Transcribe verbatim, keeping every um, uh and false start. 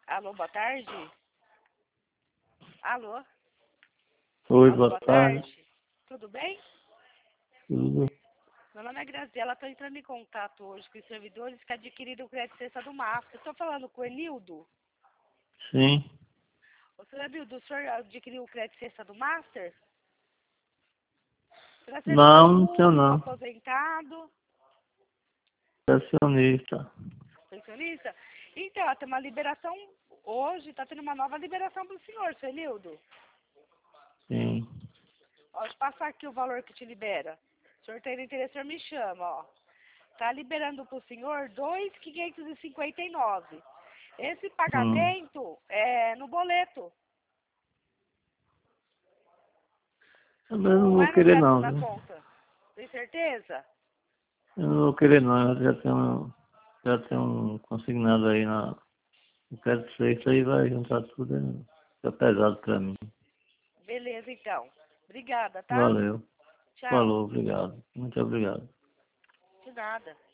Alô, boa tarde? Alô? Oi, Alô, boa, boa tarde. tarde. Tudo bem? Tudo? Meu nome é Graziela, estou entrando em contato hoje com os servidores que adquiriram o crédito cesta do Master. Estou falando com o Enildo. Sim. O senhor Enildo, o senhor adquiriu o crédito cesta do Master? Para Não, servidor não tenho público, não. aposentado, Pensionista. pensionista? Então, tem uma liberação hoje, está tendo uma nova liberação para o senhor, seu Enildo. Sim. Ó, deixa eu passar aqui o valor que te libera. O senhor tem interesse, o senhor me chama, ó. Tá liberando para o senhor dois mil quinhentos e cinquenta e nove. Esse Hum. pagamento é no boleto. Eu não Não vou é no querer débito não, da viu? conta. Tem certeza? Eu não vou querer não. Eu já tenho, já tenho um consignado aí na... Eu quero dizer isso aí, vai juntar tudo. Hein? Fica pesado pra mim. Beleza, então. Obrigada, tá? Valeu. Tchau. Falou, obrigado. Muito obrigado. De nada.